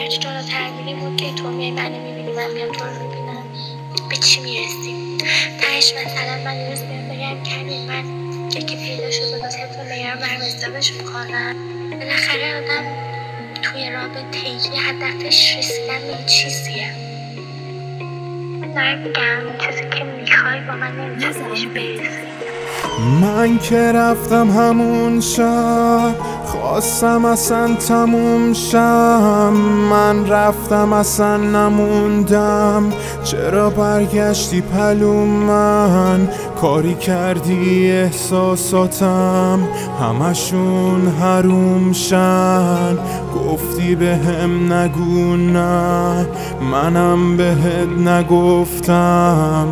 هرچی جلوتر میریم و که تو میای منو میبینی من میام تو رو میبینم به چی میرسیم؟ تهش مثلا من یه روز بهم بگم کریم من یکی پیدا شده با طبق معیار برم ازدواج میکنم. بالاخره آدم توی رابطه یه هدفش رسیدن به چیزیه. من دارم میگم چیزی که میخوای با من نمیتونی بهش برسی. من که رفتم همون شب خواستم اصلا تموم شم. من رفتم اصلا نموندم، چرا برگشتی پلو من؟ کاری کردی احساساتم همشون حروم شن. گفتی بهم نگو نه، منم بهت نگفتم.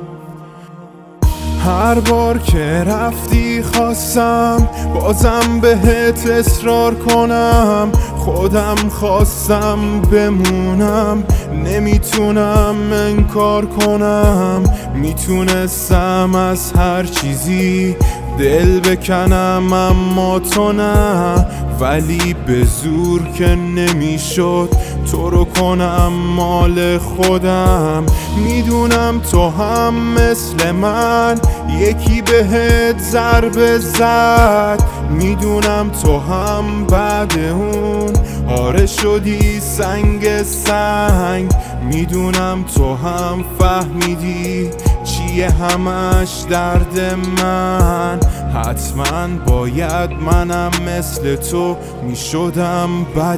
هر بار که رفتی خواستم بازم بهت اصرار کنم. خودم خواستم بمونم، نمیتونم انکار کنم. میتونستم از هر چیزی دل بکنم اما تو نه، ولی به زور که نمیشد تو رو کنم مال خودم. میدونم تو هم مثل من یکی بهت ضربه زد، میدونم تو هم بعد اون آره شدی سنگ سنگ. میدونم تو هم فهمیدی چیه همش درد من. حتما باید منم مثل تو میشدم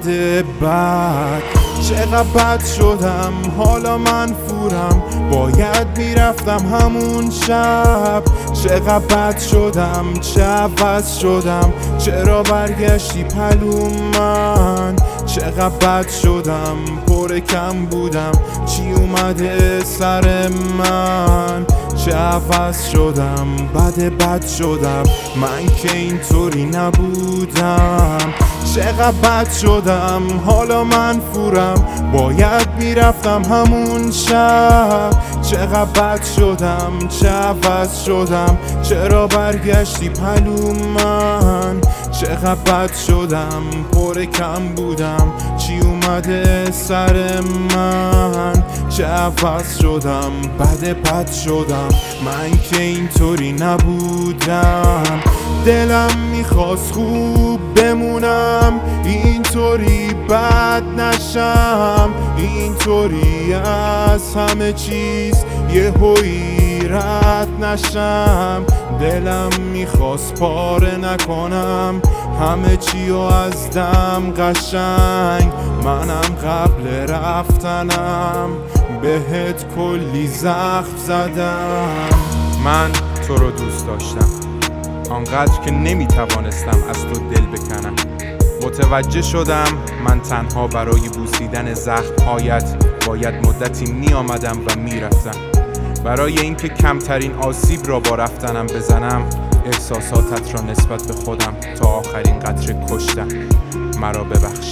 بد. چقدر بد شدم حالا من فورم، باید میرفتم همون شب. چقدر بد شدم چه عوض شدم، چرا برگشتی پلو من؟ چقدر بد شدم پر کم بودم، چی اومده سر من؟ چه عوض شدم بد شدم، من که اینطوری نبودم. چقدر بد شدم حالا من فورم، باید میرفتم همون شب. چقدر بد شدم چه عوض شدم، چرا برگشتی پلو من؟ چقدر بد شدم پر کم بودم، چی اومده سر من؟ چه عوض شدم بد شدم، من که اینطوری نبودم. دلم میخواست خوب بمونم، اینطوری بد نشم. اینطوری از همه چیز یهویی رد نشم. دلم میخواست پاره نکنم همه چی و از دم قشنگ. منم قبل رفتنم بهت کلی زخم زدم. من تو رو دوست داشتم آنقدر که نمیتوانستم از تو دل بکنم. متوجه شدم من تنها برای بوسیدن زخم‌هایت باید مدتی می آمدم و می رفتم. برای اینکه کمترین آسیب را با رفتنم بزنم احساساتت را نسبت به خودم تا آخرین قطره کشتم. مرا ببخش.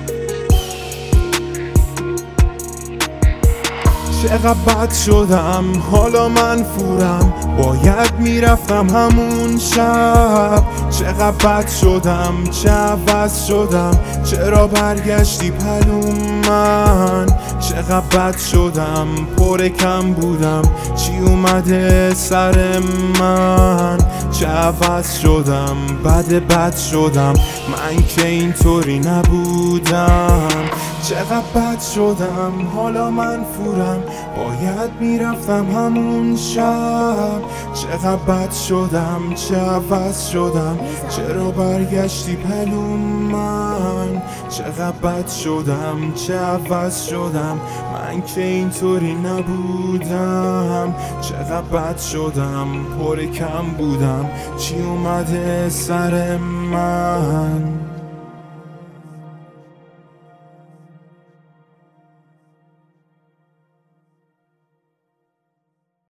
چقدر بد شدم حالا من فورم، باید میرفتم همون شب. چقدر بد شدم چه عوض شدم، چرا برگشتی پلو من؟ چقدر بد شدم پر کم بودم، چی اومده سر من؟ چه عوض شدم بد شدم، من که اینطوری نبودم. چقدر بد شدم حالا من فورم، باید میرفتم همون شب. چقدر بد شدم چه عوض شدم، چرا برگشتی پلو من؟ چقدر بد شدم چه عوض شدم، من که اینطوری نبودم. چقدر بد شدم پر کم بودم، چی اومده سر من؟